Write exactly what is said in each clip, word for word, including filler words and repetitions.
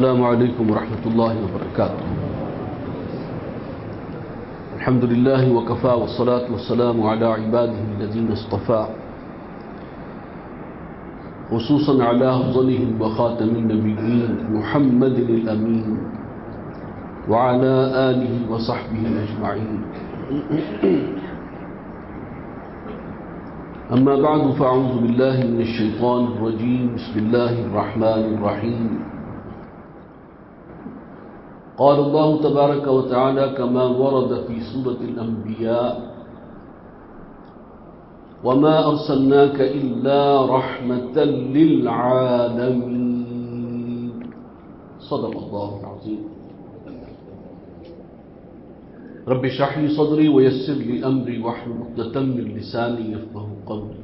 السلام علیکم ورحمۃ اللہ وبرکاتہ. الحمد للہ وکفى والصلاة والسلام على عباده الذين اصطفى خصوصا على أفضلهم وخاتم النبيين محمد الأمين وعلى آله وصحبه أجمعين. أما بعد فأعوذ بالله من الشيطان الرجيم. بسم الله الرحمن الرحيم. قال الله تبارك وتعالى كما ورد في سورة الأنبياء وما أرسلناك إلا رحمة للعالمين. صدق الله العظيم. رب اشرح لي صدري ويسر لي أمري واحلل عقدة من لساني يفقهوا قولي.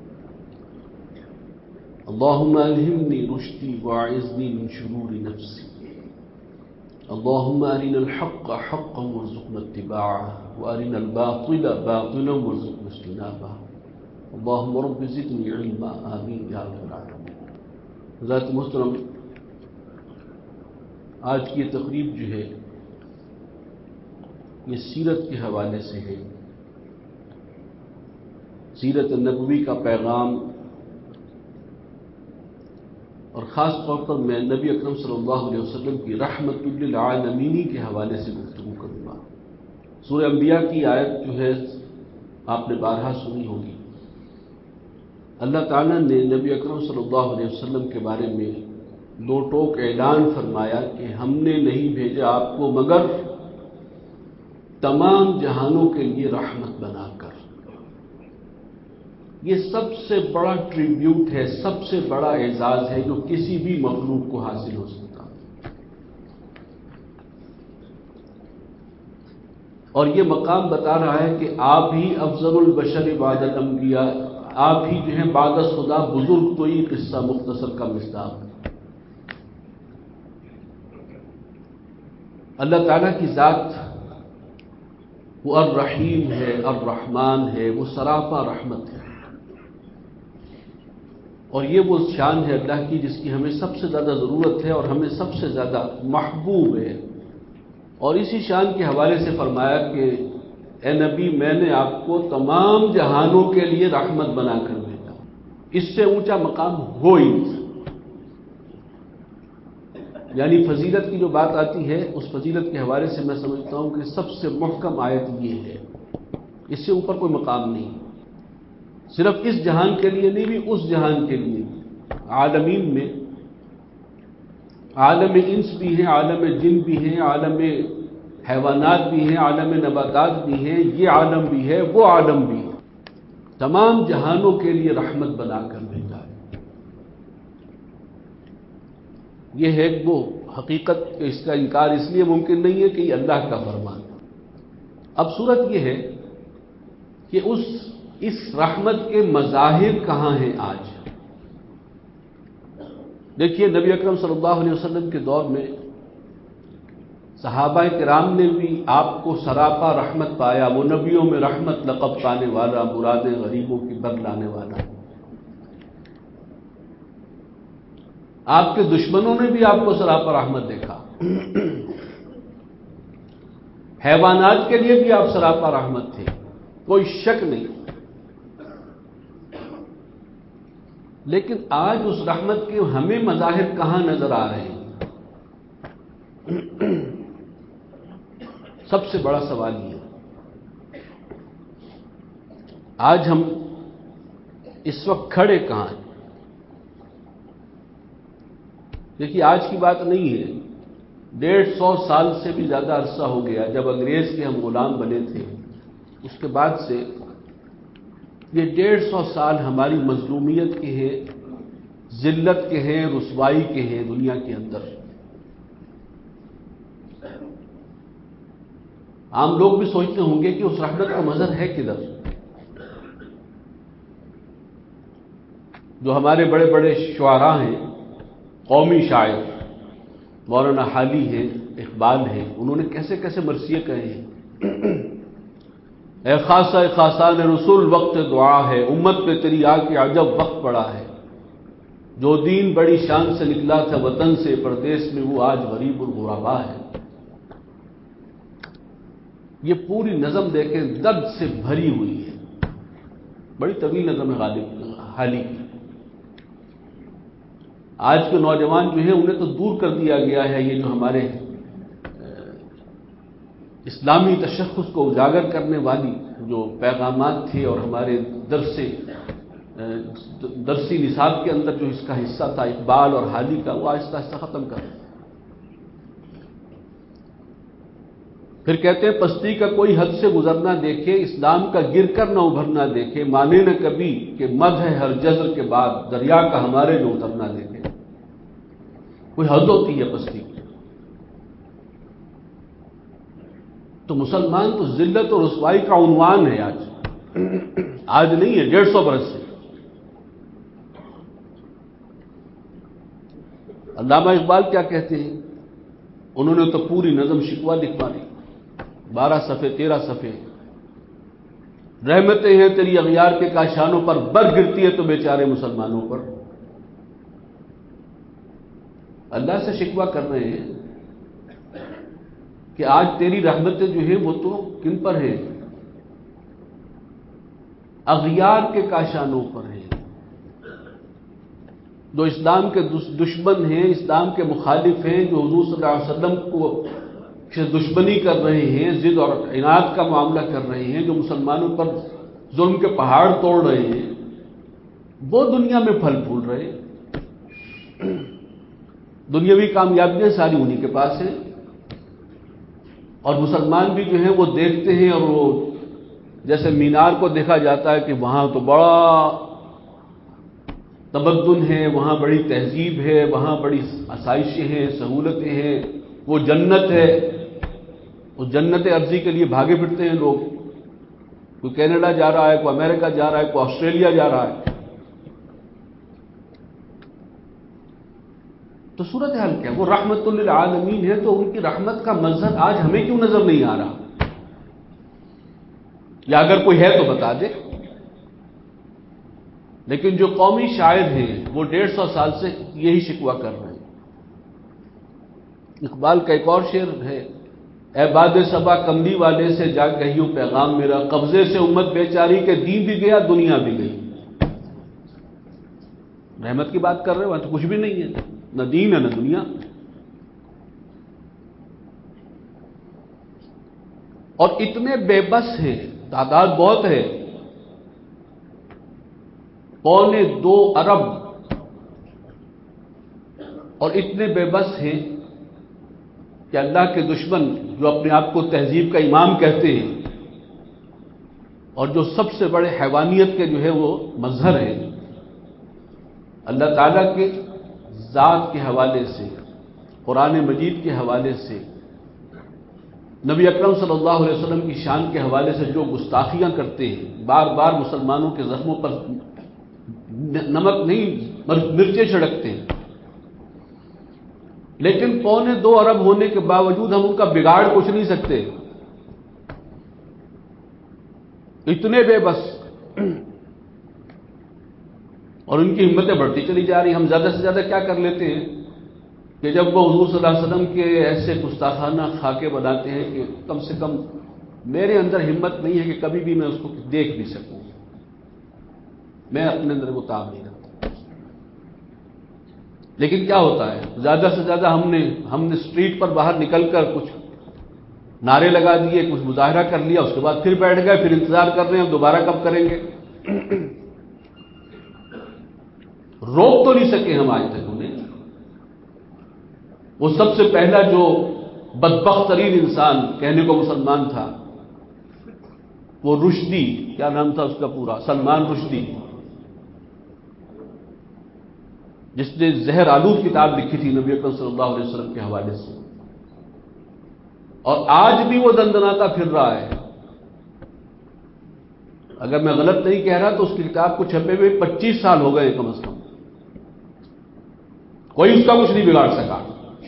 اللهم ألهمني رشدي وأعذني من شرور نفسي. اللهم أرنا الحق حقا وارزقنا اتباعه وأرنا الباطل باطلا وارزقنا اجتنابه. اللهم رب زدني علما. آمين يا رب العالمين. حضرات محترم، آج کی یہ تقریب جو ہے یہ سیرت کے حوالے سے ہے. سیرت نبوی کا پیغام، اور خاص طور پر میں نبی اکرم صلی اللہ علیہ وسلم کی رحمت للعالمین کے حوالے سے گفتگو کروں گا. سورہ انبیاء کی آیت جو ہے آپ نے بارہا سنی ہوگی. اللہ تعالیٰ نے نبی اکرم صلی اللہ علیہ وسلم کے بارے میں دو ٹوک اعلان فرمایا کہ ہم نے نہیں بھیجا آپ کو مگر تمام جہانوں کے لیے رحمت بنا کر. یہ سب سے بڑا ٹریبیوٹ ہے، سب سے بڑا اعزاز ہے جو کسی بھی مخلوق کو حاصل ہو سکتا. اور یہ مقام بتا رہا ہے کہ آپ ہی افضل البشر بعد الانبیاء، آپ ہی جو ہیں بعد از خدا بزرگ. تو یہ قصہ مختصر کا مصداق. اللہ تعالیٰ کی ذات وہ الرحیم ہے، الرحمن ہے، وہ سراپا رحمت ہے. اور یہ وہ شان ہے اللہ کی جس کی ہمیں سب سے زیادہ ضرورت ہے اور ہمیں سب سے زیادہ محبوب ہے. اور اسی شان کے حوالے سے فرمایا کہ اے نبی، میں نے آپ کو تمام جہانوں کے لیے رحمت بنا کر بھیجا. اس سے اونچا مقام ہو ہی نہیں سکتا. یعنی فضیلت کی جو بات آتی ہے اس فضیلت کے حوالے سے میں سمجھتا ہوں کہ سب سے محکم آیت یہ ہے. اس سے اوپر کوئی مقام نہیں. صرف اس جہان کے لیے نہیں بھی اس جہان کے لیے. عالمین میں عالم انس بھی ہیں، عالم جن بھی ہیں، عالم حیوانات بھی ہیں، عالم نباتات بھی ہیں، یہ عالم بھی ہے، وہ عالم بھی ہے. تمام جہانوں کے لیے رحمت بنا کر بھیجا ہے. یہ ہے وہ حقیقت کہ اس کا انکار اس لیے ممکن نہیں ہے کہ یہ اللہ کا فرمان. اب صورت یہ ہے کہ اس اس رحمت کے مظاہر کہاں ہیں آج. دیکھیے نبی اکرم صلی اللہ علیہ وسلم کے دور میں صحابہ کرام نے بھی آپ کو سراپا رحمت پایا. وہ نبیوں میں رحمت لقب پانے والا، مراد غریبوں کی بر لانے والا. آپ کے دشمنوں نے بھی آپ کو سراپا رحمت دیکھا. حیوانات کے لیے بھی آپ سراپا رحمت تھے، کوئی شک نہیں. لیکن آج اس رحمت کے ہمیں مظاہر کہاں نظر آ رہے ہیں؟ سب سے بڑا سوال یہ. آج ہم اس وقت کھڑے کہاں ہیں؟ دیکھیے آج کی بات نہیں ہے. ڈیڑھ سو سال سے بھی زیادہ عرصہ ہو گیا جب انگریز کے ہم غلام بنے تھے. اس کے بعد سے یہ ڈیڑھ سو سال ہماری مظلومیت کے ہیں، ذلت کے ہیں، رسوائی کے ہیں دنیا کے اندر. عام لوگ بھی سوچتے ہوں گے کہ اس رحمت کا مظہر ہے کدھر؟ جو ہمارے بڑے بڑے شعراء ہیں، قومی شاعر مولانا حالی ہیں، اقبال ہیں، انہوں نے کیسے کیسے مرثیے کہے ہیں. اے خاصہ خاصان رسول وقت دعا ہے، امت پہ تیری آ کے عجب وقت پڑا ہے. جو دین بڑی شان سے نکلا تھا وطن سے پردیس میں، وہ آج غریب الغربا ہے۔ یہ پوری نظم دیکھیں درد سے بھری ہوئی ہے، بڑی طویل نظم ہے غالب حالی کی۔ آج کے نوجوان جو ہیں انہیں تو دور کر دیا گیا ہے، یہ جو ہمارے اسلامی تشخص کو اجاگر کرنے والی جو پیغامات تھے اور ہمارے درس درسی نصاب کے اندر جو اس کا حصہ تھا اقبال اور حالی کا، وہ آہستہ آہستہ ختم کر دیا۔ پھر کہتے ہیں پستی کا کوئی حد سے گزرنا دیکھے، اسلام کا گر کر نہ ابھرنا دیکھے، مانے نہ کبھی کہ مدح ہے ہر جزر کے بعد، دریا کا ہمارے جو اترنا دیکھے۔ کوئی حد ہوتی ہے پستی کی۔ تو مسلمان تو ذلت اور رسوائی کا عنوان ہے آج آج نہیں ہے، ڈیڑھ سو برس سے۔ علامہ اقبال کیا کہتے ہیں؟ انہوں نے تو پوری نظم شکوہ لکھوا دی، بارہ صفحے تیرہ صفحے۔ رحمتیں ہیں تیری اغیار کے کاشانوں پر، بر گرتی ہے تو بیچارے مسلمانوں پر۔ اللہ سے شکوہ کر رہے ہیں کہ آج تیری رحمتیں جو ہیں وہ تو کن پر ہیں؟ اغیار کے کاشانوں پر ہیں، جو اسلام کے دشمن ہیں، اسلام کے مخالف ہیں، جو حضور صلی اللہ علیہ وسلم کو سے دشمنی کر رہے ہیں، ضد اور عناد کا معاملہ کر رہے ہیں، جو مسلمانوں پر ظلم کے پہاڑ توڑ رہے ہیں، وہ دنیا میں پھل پھول رہے ہیں۔ دنیاوی کامیابیاں ساری انہی کے پاس ہیں، اور مسلمان بھی جو ہیں وہ دیکھتے ہیں، اور وہ جیسے مینار کو دیکھا جاتا ہے کہ وہاں تو بڑا تمدن ہے، وہاں بڑی تہذیب ہے، وہاں بڑی آسائشیں ہیں، سہولتیں ہیں، وہ جنت ہے۔ اس جنت ارضی کے لیے بھاگے پھرتے ہیں لوگ، کوئی کینیڈا جا رہا ہے، کوئی امریکہ جا رہا ہے، کوئی آسٹریلیا جا رہا ہے۔ تو صورتحال کیا؟ وہ رحمت للعالمین ہے، تو ان کی رحمت کا مظہر آج ہمیں کیوں نظر نہیں آ رہا؟ یا اگر کوئی ہے تو بتا دے۔ لیکن جو قومی شاعر ہیں وہ ڈیڑھ سو سال سے یہی شکوہ کر رہے ہیں۔ اقبال کا ایک اور شعر ہے، اے باد صبا کملی والے سے جا کہیوں پیغام میرا، قبضے سے امت بیچاری کے دین بھی گیا دنیا بھی گئی۔ رحمت کی بات کر رہے ہو، وہاں تو کچھ بھی نہیں ہے، نہ دین ہے نہ دنیا۔ اور اتنے بے بس ہیں، تعداد بہت ہے، پونے دو ارب، اور اتنے بے بس ہیں کہ اللہ کے دشمن جو اپنے آپ کو تہذیب کا امام کہتے ہیں، اور جو سب سے بڑے حیوانیت کے جو ہے وہ مظہر ہیں، اللہ تعالیٰ کے ذات کے حوالے سے، قرآن مجید کے حوالے سے، نبی اکرم صلی اللہ علیہ وسلم کی شان کے حوالے سے جو گستاخیاں کرتے ہیں، بار بار مسلمانوں کے زخموں پر نمک نہیں مرچیں چھڑکتے ہیں، لیکن پونے دو ارب ہونے کے باوجود ہم ان کا بگاڑ کچھ نہیں سکتے، اتنے بے بس، اور ان کی ہمتیں بڑھتی چلی جا رہی۔ ہم زیادہ سے زیادہ کیا کر لیتے ہیں کہ جب وہ حضور صلی اللہ علیہ وسلم کے ایسے گستاخانہ خاکے بناتے ہیں کہ کم سے کم میرے اندر ہمت نہیں ہے کہ کبھی بھی میں اس کو دیکھ بھی سکوں، میں اپنے اندر وہ تاب نہیں رکھتا۔ لیکن کیا ہوتا ہے، زیادہ سے زیادہ ہم نے ہم نے اسٹریٹ پر باہر نکل کر کچھ نعرے لگا دیے، کچھ مظاہرہ کر لیا، اس کے بعد پھر بیٹھ گئے، پھر انتظار کر رہے ہیں دوبارہ کب کریں گے۔ روک تو نہیں سکے ہم آج تک انہیں۔ وہ سب سے پہلا جو بدبخت ترین انسان کہنے کو مسلمان تھا، وہ رشدی، کیا نام تھا اس کا پورا، سلمان رشدی، جس نے زہر آلود کتاب لکھی تھی نبی اکرم صلی اللہ علیہ وسلم کے حوالے سے، اور آج بھی وہ دندناتا پھر رہا ہے۔ اگر میں غلط نہیں کہہ رہا تو اس کی کتاب کو چھپے ہوئے پچیس سال ہو گئے کم از کم، کوئی اس کا کچھ نہیں بگاڑ سکا۔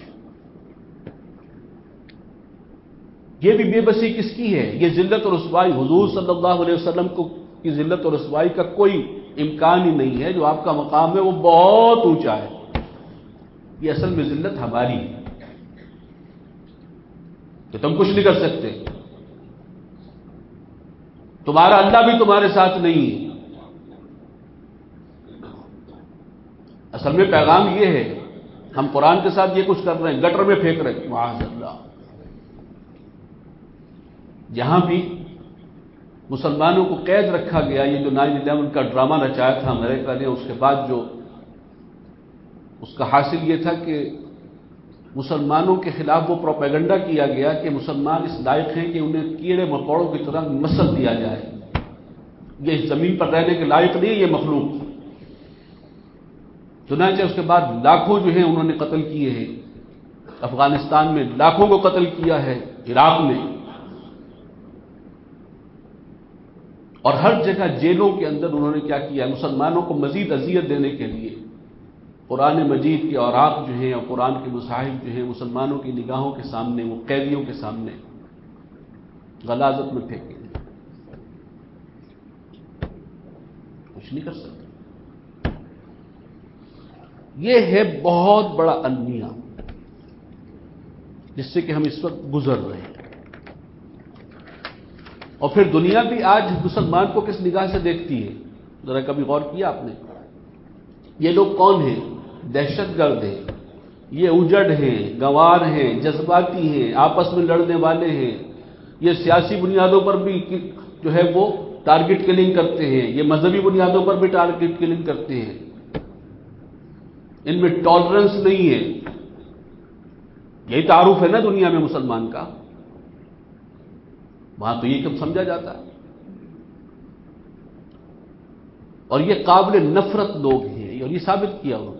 یہ بھی بے بسی کس کی ہے؟ یہ ذلت اور رسوائی حضور صلی اللہ علیہ وسلم کو کی ذلت اور رسوائی کا کوئی امکان ہی نہیں ہے. جو آپ کا مقام ہے وہ بہت اونچا ہے. یہ اصل میں ذلت ہماری ہے کہ تم کچھ نہیں کر سکتے، تمہارا اللہ بھی تمہارے ساتھ نہیں ہے. اصل میں پیغام یہ ہے، ہم قرآن کے ساتھ یہ کچھ کر رہے ہیں، گٹر میں پھینک رہے ہیں معاذ اللہ. جہاں بھی مسلمانوں کو قید رکھا گیا، یہ جو نائن الیون کا ڈرامہ رچایا تھا امریکہ نے، اس کے بعد جو اس کا حاصل یہ تھا کہ مسلمانوں کے خلاف وہ پروپیگنڈا کیا گیا کہ مسلمان اس لائق ہیں کہ انہیں کیڑے مکوڑوں کی طرح مسل دیا جائے، یہ اس زمین پر رہنے کے لائق نہیں، یہ مخلوق. چنانچہ اس کے بعد لاکھوں جو ہیں انہوں نے قتل کیے ہیں. افغانستان میں لاکھوں کو قتل کیا ہے، عراق میں، اور ہر جگہ جیلوں کے اندر انہوں نے کیا کیا ہے، مسلمانوں کو مزید اذیت دینے کے لیے قرآن مجید کے اوراق جو ہیں اور قرآن کے مصاحف جو ہیں مسلمانوں کی نگاہوں کے سامنے، وہ قیدیوں کے سامنے غلاظت میں پھینکے. کچھ نہیں کر سکتے. یہ ہے بہت بڑا المیہ جس سے کہ ہم اس وقت گزر رہے ہیں. اور پھر دنیا بھی آج مسلمان کو کس نگاہ سے دیکھتی ہے، ذرا کبھی غور کیا آپ نے؟ یہ لوگ کون ہیں؟ دہشت گرد ہیں، یہ اجڑ ہیں، گنوار ہیں، جذباتی ہیں، آپس میں لڑنے والے ہیں. یہ سیاسی بنیادوں پر بھی جو ہے وہ ٹارگٹ کلنگ کرتے ہیں، یہ مذہبی بنیادوں پر بھی ٹارگٹ کلنگ کرتے ہیں. ان میں ٹالرنس نہیں ہے. یہی تعارف ہے نا دنیا میں مسلمان کا. وہاں تو یہ کب سمجھا جاتا ہے. اور یہ قابل نفرت لوگ ہیں، اور یہ ثابت کیا انہوں نے.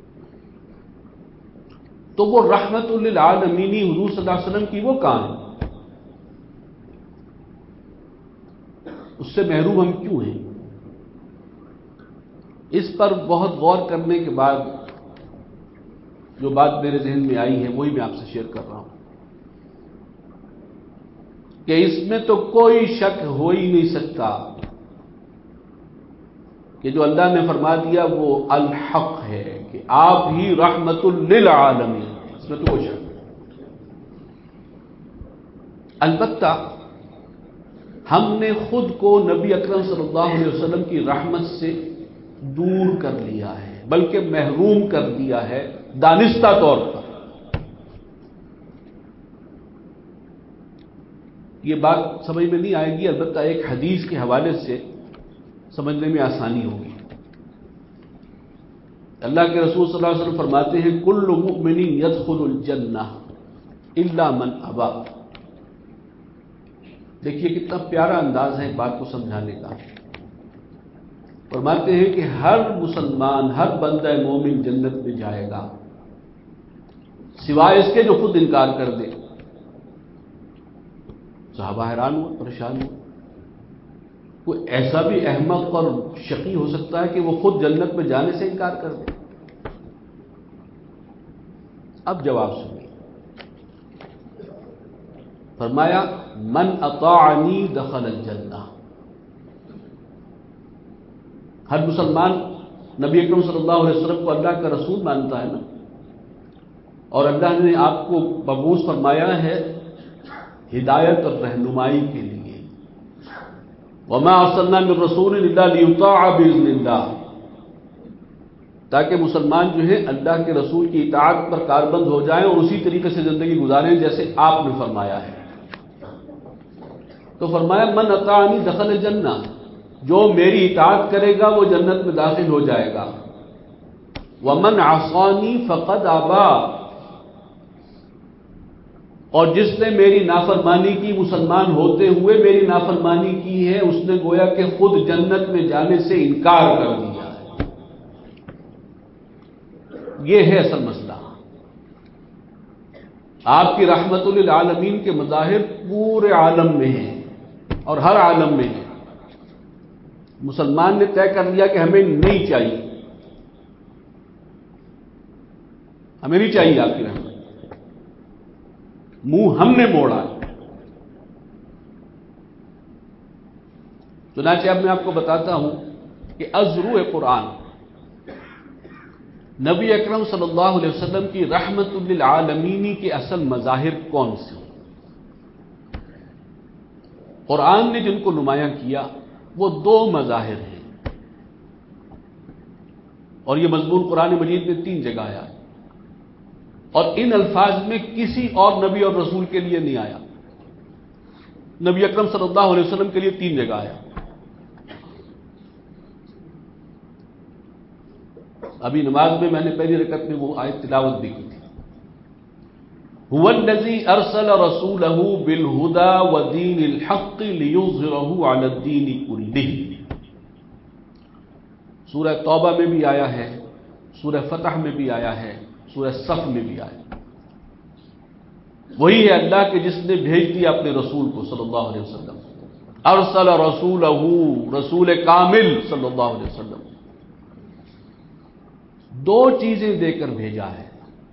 تو وہ رحمت للعالمینی حضور صلی اللہ علیہ وسلم کی وہ کام ہے، اس سے محروم ہم کیوں ہیں؟ اس پر بہت غور کرنے کے بعد جو بات میرے ذہن میں آئی ہے وہی میں آپ سے شیئر کر رہا ہوں کہ اس میں تو کوئی شک ہو ہی نہیں سکتا کہ جو اللہ نے فرما دیا وہ الحق ہے کہ آپ ہی رحمت للعالمین. اس میں تو کوئی شک نہیں. البتہ ہم نے خود کو نبی اکرم صلی اللہ علیہ وسلم کی رحمت سے دور کر لیا ہے، بلکہ محروم کر دیا ہے دانستہ طور پر. یہ بات سمجھ میں نہیں آئے گی، البتہ ایک حدیث کے حوالے سے سمجھنے میں آسانی ہوگی. اللہ کے رسول صلی اللہ علیہ وسلم فرماتے ہیں کل مؤمن يدخل الجنہ الا من ابا. دیکھیے کتنا پیارا انداز ہے بات کو سمجھانے کا. فرماتے ہیں کہ ہر مسلمان، ہر بندہ مومن جنت میں جائے گا سوائے اس کے جو خود انکار کر دے. صحابہ حیران ہوئے، پریشان ہوئے. کوئی ایسا بھی احمق اور شقی ہو سکتا ہے کہ وہ خود جنت میں جانے سے انکار کر دے؟ اب جواب سنیے. فرمایا من اطاعنی دخل الجنہ. ہر مسلمان نبی اکرم صلی اللہ علیہ وسلم کو اللہ کا رسول مانتا ہے نا، اور اللہ نے آپ کو مبعوث فرمایا ہے ہدایت اور رہنمائی کے لیے. وما ارسلنا من رسول الا لیطاع باذن اللہ، تاکہ مسلمان جو ہیں اللہ کے رسول کی اطاعت پر کاربند ہو جائیں اور اسی طریقے سے زندگی گزاریں جیسے آپ نے فرمایا ہے. تو فرمایا من اطاعنی دخل الجنہ، جو میری اطاعت کرے گا وہ جنت میں داخل ہو جائے گا. ومن عصانی فقد ابا، اور جس نے میری نافرمانی کی مسلمان ہوتے ہوئے میری نافرمانی کی ہے اس نے گویا کہ خود جنت میں جانے سے انکار کر دیا ہے. یہ ہے اصل مسئلہ. آپ کی رحمت للعالمین کے مظاہر پورے عالم میں ہیں اور ہر عالم میں ہیں. مسلمان نے طے کر لیا کہ ہمیں نہیں چاہیے، ہمیں نہیں چاہیے آپ کی رحمت. منہ ہم نے موڑا. چنانچہ اب میں آپ کو بتاتا ہوں کہ ازرو قرآن نبی اکرم صلی اللہ علیہ وسلم کی رحمت للعالمینی کے اصل مظاہر کون سے؟ قرآن نے جن کو نمایاں کیا وہ دو مظاہر ہیں، اور یہ مضمون قرآن مجید میں تین جگہ آیا ہے، اور ان الفاظ میں کسی اور نبی اور رسول کے لیے نہیں آیا، نبی اکرم صلی اللہ علیہ وسلم کے لیے تین جگہ آیا۔ ابھی نماز میں میں نے پہلی رکعت میں وہ آیت تلاوت بھی کی تھی، هو الذی ارسل رسولہ بالہدی ودین الحق لیظہرہ علی الدین کلہ۔ سورہ توبہ میں بھی آیا ہے، سورہ فتح میں بھی آیا ہے، سورہ صف میں بھی آیا۔ وہی ہے اللہ کہ جس نے بھیج دیا اپنے رسول کو صلی اللہ علیہ وسلم، ارسل رسولہ، رسول کامل صلی اللہ علیہ وسلم، دو چیزیں دے کر بھیجا ہے،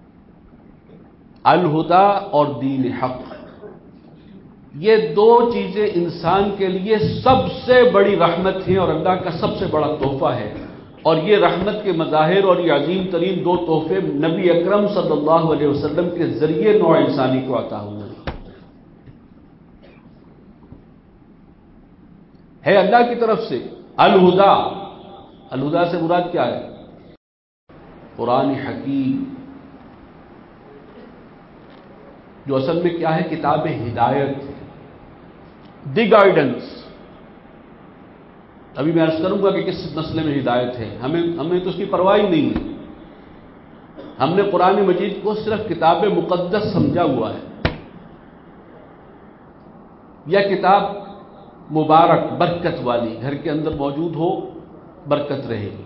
الہدا اور دین حق۔ یہ دو چیزیں انسان کے لیے سب سے بڑی رحمت ہیں اور اللہ کا سب سے بڑا تحفہ ہے، اور یہ رحمت کے مظاہر اور یہ عظیم ترین دو تحفے نبی اکرم صلی اللہ علیہ وسلم کے ذریعے نوع انسانی کو عطا ہوئے ہے اللہ کی طرف سے۔ الہدا، الہدا سے مراد کیا ہے؟ قرآن حکیم، جو اصل میں کیا ہے؟ کتاب ہدایت، دی گائیڈنس۔ ابھی میں عرض کروں گا کہ کس مسئلے میں ہدایت ہے، ہمیں ہمیں تو اس کی پرواہ ہی نہیں ہے، ہم نے قرآن مجید کو صرف کتاب مقدس سمجھا ہوا ہے، یا کتاب مبارک برکت والی، گھر کے اندر موجود ہو برکت رہے گی،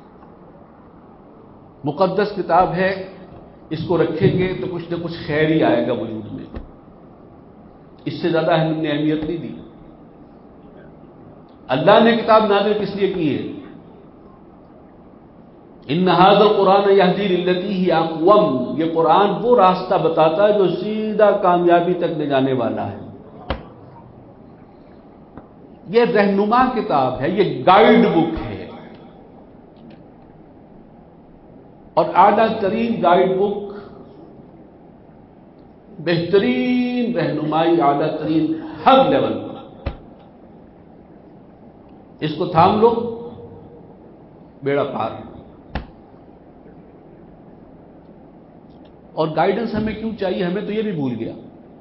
مقدس کتاب ہے، اس کو رکھیں گے تو کچھ نہ کچھ خیر ہی آئے گا وجود میں، اس سے زیادہ ہم نے اہمیت نہیں دی۔ اللہ نے کتاب نازل کس لیے کی ہے؟ ان ھذا القرآن یہدی للتی ہی اقوم، یہ قرآن وہ راستہ بتاتا ہے جو سیدھا کامیابی تک لے جانے والا ہے، یہ رہنما کتاب ہے، یہ گائیڈ بک ہے، اور اعلیٰ ترین گائیڈ بک، بہترین رہنمائی، اعلیٰ ترین ہر لیول پر، اس کو تھام لو بیڑا پار۔ اور گائیڈنس ہمیں کیوں چاہیے؟ ہمیں تو یہ بھی بھول گیا،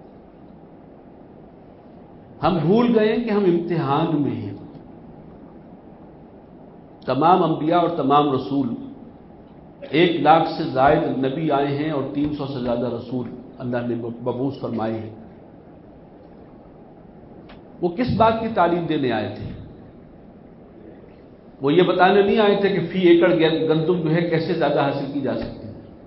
ہم بھول گئے کہ ہم امتحان میں ہیں۔ تمام انبیاء اور تمام رسول، ایک لاکھ سے زائد نبی آئے ہیں اور تین سو سے زیادہ رسول اللہ نے مبعوث فرمائے ہیں، وہ کس بات کی تعلیم دینے آئے تھے؟ وہ یہ بتانے نہیں آئے تھے کہ فی ایکڑ گندم جو ہے کیسے زیادہ حاصل کی جا سکتی ہے،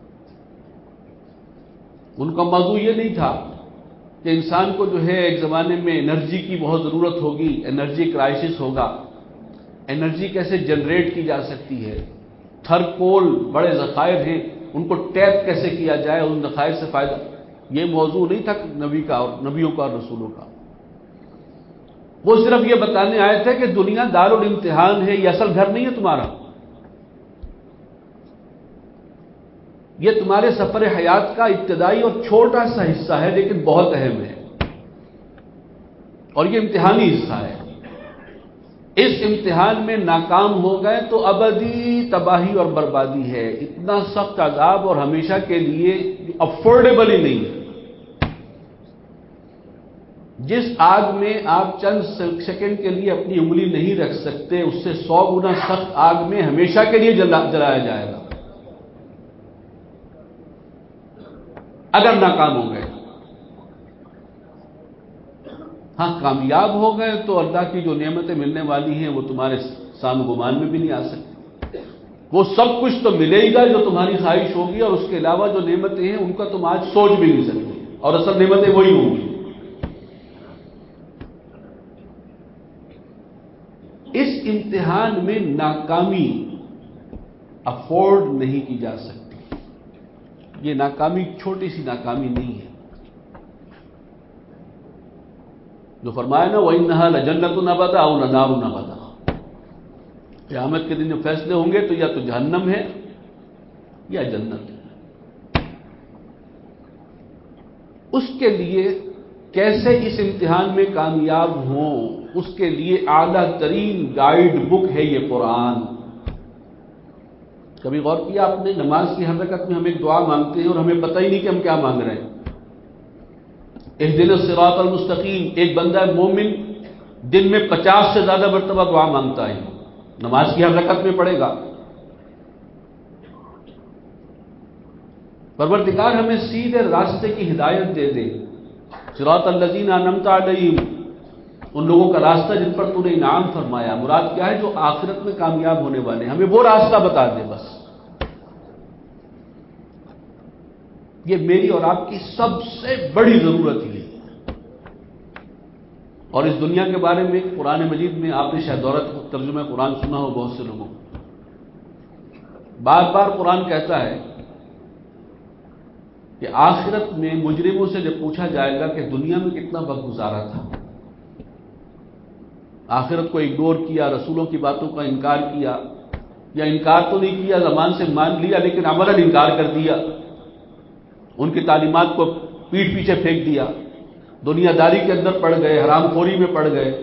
ان کا موضوع یہ نہیں تھا کہ انسان کو جو ہے ایک زمانے میں انرجی کی بہت ضرورت ہوگی، انرجی کرائسس ہوگا، انرجی کیسے جنریٹ کی جا سکتی ہے، تھر کول بڑے ذخائر ہیں، ان کو ٹیپ کیسے کیا جائے، ان ذخائر سے فائدہ، یہ موضوع نہیں تھا نبی کا اور نبیوں کا اور رسولوں کا۔ وہ صرف یہ بتانے آئے تھے کہ دنیا دارالامتحان ہے، یہ اصل گھر نہیں ہے تمہارا، یہ تمہارے سفر حیات کا ابتدائی اور چھوٹا سا حصہ ہے لیکن بہت اہم ہے، اور یہ امتحانی حصہ ہے، اس امتحان میں ناکام ہو گئے تو ابدی تباہی اور بربادی ہے، اتنا سخت عذاب اور ہمیشہ کے لیے افورڈیبل ہی نہیں ہے۔ جس آگ میں آپ چند سیکنڈ کے لیے اپنی انگلی نہیں رکھ سکتے، اس سے سو گنا سخت آگ میں ہمیشہ کے لیے جلایا جائے گا اگر ناکام ہو گئے۔ ہاں کامیاب ہو گئے تو اللہ کی جو نعمتیں ملنے والی ہیں وہ تمہارے سام گمان میں بھی نہیں آ سکتی، وہ سب کچھ تو ملے گا جو تمہاری خواہش ہوگی، اور اس کے علاوہ جو نعمتیں ہیں ان کا تم آج سوچ بھی نہیں سکتے، اور اصل نعمتیں وہی ہوں گی۔ اس امتحان میں ناکامی افورڈ نہیں کی جا سکتی، یہ ناکامی چھوٹی سی ناکامی نہیں ہے، جو فرمایا نا وَإِنَّهَا لَجَنَّةٌ أَبَدًا أَوْ لَنَارٌ أَبَدًا، قیامت کے دن جب فیصلے ہوں گے تو یا تو جہنم ہے یا جنت ہے۔ اس کے لیے کیسے اس امتحان میں کامیاب ہوں، اس کے لیے اعلیٰ ترین گائیڈ بک ہے یہ قرآن۔ کبھی غور کیا آپ نے؟ نماز کی ہر رکعت میں ہم ایک دعا مانگتے ہیں اور ہمیں پتہ ہی نہیں کہ ہم کیا مانگ رہے ہیں۔ اہدنا الصراط المستقیم، ایک بندہ مومن دن میں پچاس سے زیادہ مرتبہ دعا مانگتا ہے، نماز کی ہر رکعت میں پڑھے گا۔ پروردگار ہمیں سیدھے راستے کی ہدایت دے دے۔ صراط الذین انعمت علیہم، ان لوگوں کا راستہ جن پر تو نے انعام فرمایا۔ مراد کیا ہے؟ جو آخرت میں کامیاب ہونے والے ہیں، ہمیں وہ راستہ بتا دے بس۔ یہ میری اور آپ کی سب سے بڑی ضرورت یہ ہے۔ اور اس دنیا کے بارے میں قرآن مجید میں آپ نے شاید دورت ترجمہ قرآن سنا ہو بہت سے لوگوں، بار بار قرآن کہتا ہے کہ آخرت میں مجرموں سے جب پوچھا جائے گا کہ دنیا میں کتنا وقت گزارا تھا، آخرت کو اگنور کیا، رسولوں کی باتوں کا انکار کیا، یا انکار تو نہیں کیا، زبان سے مان لیا لیکن عملاً انکار کر دیا، ان کی تعلیمات کو پیٹھ پیچھے پھینک دیا، دنیا داری کے اندر پڑ گئے، حرام خوری میں پڑ گئے،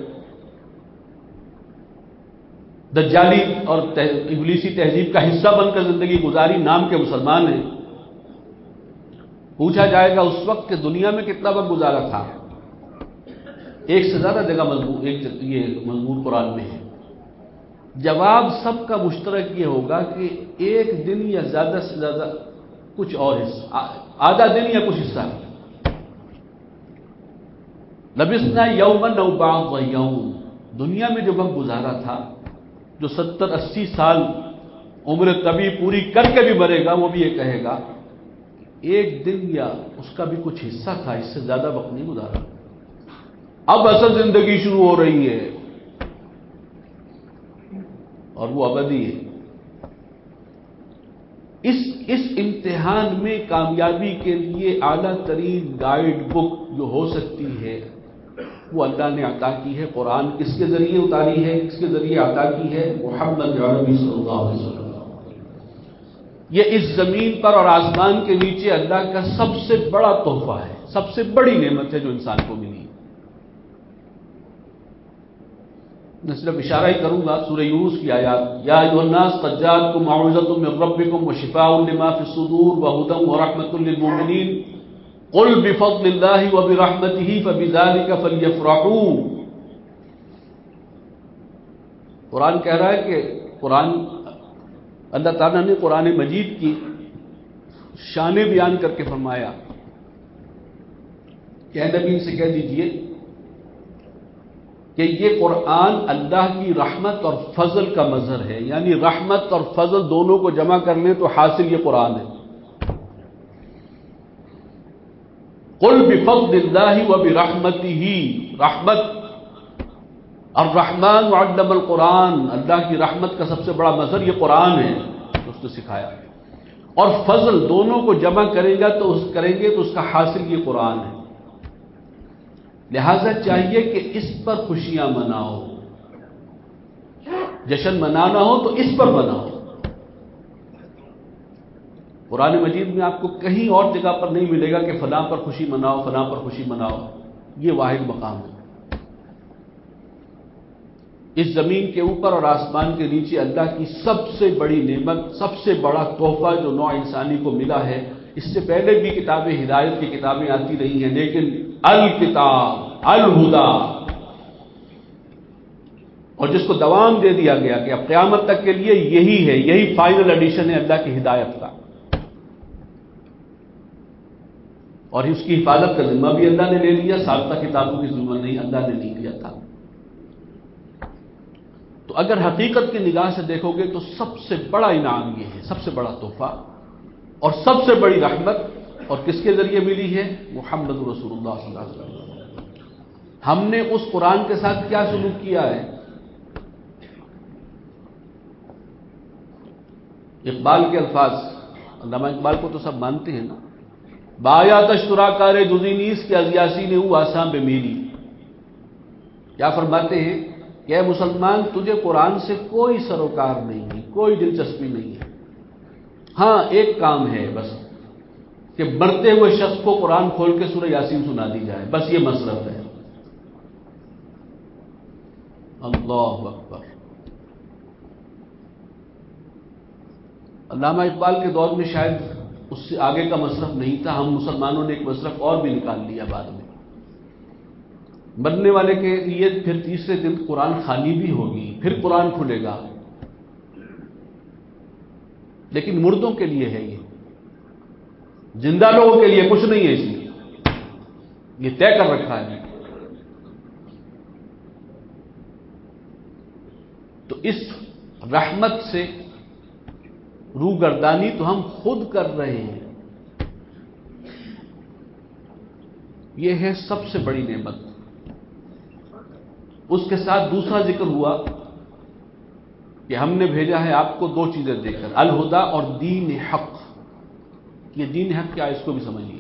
دجالی اور ابلیسی تہذیب کا حصہ بن کر زندگی گزاری، نام کے مسلمان ہیں۔ پوچھا جائے گا اس وقت کہ دنیا میں کتنا وقت گزارا تھا، ایک سے زیادہ جگہ مضمون ایک یہ مضمون قرآن میں ہے، جواب سب کا مشترک یہ ہوگا کہ ایک دن یا زیادہ سے زیادہ کچھ اور حصہ، آدھا دن یا کچھ حصہ۔ لبثنا یوما او بعض یوم، دنیا میں جو وقت گزارا تھا، جو ستر اسی سال عمر طبی پوری کر کے بھی مرے گا وہ بھی یہ کہے گا ایک دن یا اس کا بھی کچھ حصہ تھا، اس سے زیادہ وقت نہیں گزارا۔ اب اصل زندگی شروع ہو رہی ہے اور وہ ابدی ہے۔ اس اس امتحان میں کامیابی کے لیے اعلیٰ ترین گائیڈ بک جو ہو سکتی ہے وہ اللہ نے عطا کی ہے۔ قرآن کس کے ذریعے اتاری ہے، کس کے ذریعے عطا کی ہے؟ محمد عربی صلی اللہ علیہ وسلم۔ یہ اس زمین پر اور آسمان کے نیچے اللہ کا سب سے بڑا تحفہ ہے، سب سے بڑی نعمت ہے جو انسان کو ملی ہے۔ میں صرف اشارہ ہی کروں گا سورہ یونس کی آیات، یا ایھا الناس قد جاءتکم موعظۃ من ربکم وشفاء لما فی الصدور وہدی ورحمۃ للمؤمنین قل بفضل اللہ وبرحمتہ فبذلک فلیفرحوا۔ قرآن کہہ رہا ہے کہ قرآن اللہ تعالیٰ نے قرآن مجید کی شان بیان کر کے فرمایا کہ اے نبی سے کہہ دیجئے کہ یہ قرآن اللہ کی رحمت اور فضل کا مظہر ہے، یعنی رحمت اور فضل دونوں کو جمع کر لیں تو حاصل یہ قرآن ہے۔ قل بفضل اللہ وبرحمتہ، رحمت، الرحمن علم القرآن، اللہ کی رحمت کا سب سے بڑا مظہر یہ قرآن ہے جو اس نے سکھایا، اور فضل دونوں کو جمع کرے گا تو اس کریں گے تو اس کا حاصل یہ قرآن ہے۔ لہذا چاہیے کہ اس پر خوشیاں مناؤ، جشن منانا ہو تو اس پر مناؤ۔ قرآن مجید میں آپ کو کہیں اور جگہ پر نہیں ملے گا کہ فلاں پر خوشی مناؤ، فلاں پر خوشی مناؤ، یہ واحد مقام ہے۔ اس زمین کے اوپر اور آسمان کے نیچے اللہ کی سب سے بڑی نعمت، سب سے بڑا تحفہ جو نوع انسانی کو ملا ہے، اس سے پہلے بھی کتابیں ہدایت کی کتابیں آتی رہی ہیں، لیکن الکتاب الہدا، اور جس کو دوام دے دیا گیا کہ اب قیامت تک کے لیے یہی ہے، یہی فائنل ایڈیشن ہے اللہ کی ہدایت کا، اور اس کی حفاظت کا ذمہ بھی اللہ نے لے لیا، سابقہ کتابوں کی ذمہ نہیں اللہ نے نہیں لیا تھا۔ تو اگر حقیقت کی نگاہ سے دیکھو گے تو سب سے بڑا انعام یہ ہے، سب سے بڑا تحفہ اور سب سے بڑی رحمت، اور کس کے ذریعے ملی ہے؟ محمد رسول اللہ صلی اللہ علیہ وسلم۔ ہم نے اس قرآن کے ساتھ کیا سلوک کیا ہے؟ اقبال کے الفاظ، علامہ اقبال کو تو سب مانتے ہیں نا، بایا تشترا کار جزی نیس کے ازیاسی نے ہوں آساں بے میری، کیا فرماتے ہیں کہ اے مسلمان تجھے قرآن سے کوئی سروکار نہیں ہے، کوئی دلچسپی نہیں ہے، ہاں ایک کام ہے بس کہ مرتے ہوئے شخص کو قرآن کھول کے سورہ یاسین سنا دی جائے، بس یہ مصرف ہے۔ اللہ اکبر۔ علامہ اقبال کے دور میں شاید اس سے آگے کا مصرف نہیں تھا، ہم مسلمانوں نے ایک مصرف اور بھی نکال لیا بعد میں۔ مرنے والے کے لیے پھر تیسرے دن قرآن خانی بھی ہوگی، پھر قرآن کھلے گا، لیکن مردوں کے لیے ہے یہ، زندہ لوگوں کے لیے کچھ نہیں ہے، اس میں یہ طے کر رکھا ہے۔ تو اس رحمت سے روگردانی تو ہم خود کر رہے ہیں، یہ ہے سب سے بڑی نعمت۔ اس کے ساتھ دوسرا ذکر ہوا کہ ہم نے بھیجا ہے آپ کو دو چیزیں دے کر، الہدا اور دین حق۔ یہ دین حق کیا ہے اس کو بھی سمجھیے۔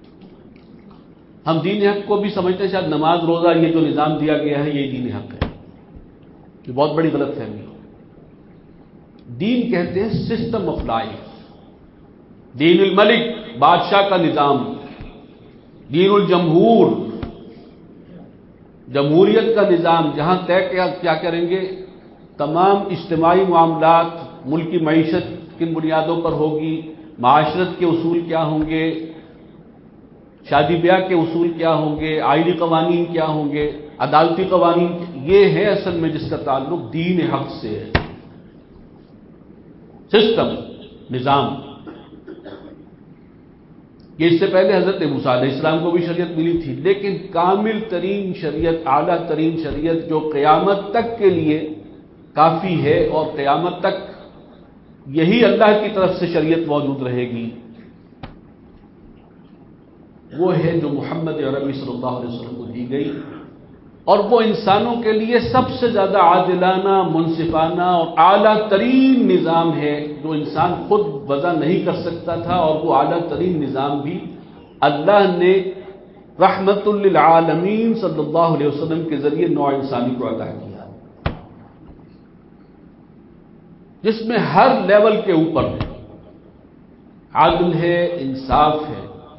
ہم دین حق کو بھی سمجھتے ہیں شاید نماز روزہ یہ جو نظام دیا گیا ہے یہ دین حق ہے، یہ بہت بڑی غلط فہمی ہے۔ دین کہتے ہیں سسٹم آف لائف، دین الملک بادشاہ کا نظام، دین الجمہور جمہوریت کا نظام، جہاں طے کیا کیا کریں گے تمام اجتماعی معاملات، ملکی معیشت کن بنیادوں پر ہوگی، معاشرت کے اصول کیا ہوں گے، شادی بیاہ کے اصول کیا ہوں گے، آئینی قوانین کیا ہوں گے، عدالتی قوانین، یہ ہے اصل میں جس کا تعلق دین حق سے ہے۔ سسٹم، نظام، یہ اس سے پہلے حضرت موسیٰ علیہ السلام کو بھی شریعت ملی تھی، لیکن کامل ترین شریعت، اعلیٰ ترین شریعت جو قیامت تک کے لیے کافی ہے اور قیامت تک یہی اللہ کی طرف سے شریعت موجود رہے گی، وہ ہے جو محمد عربی صلی اللہ علیہ وسلم کو دی گئی، اور وہ انسانوں کے لیے سب سے زیادہ عادلانہ، منصفانہ اور اعلیٰ ترین نظام ہے جو انسان خود وضع نہیں کر سکتا تھا، اور وہ اعلیٰ ترین نظام بھی اللہ نے رحمت للعالمین صلی اللہ علیہ وسلم کے ذریعے نوع انسانی کو عطا کیا، جس میں ہر لیول کے اوپر عدل ہے، انصاف ہے۔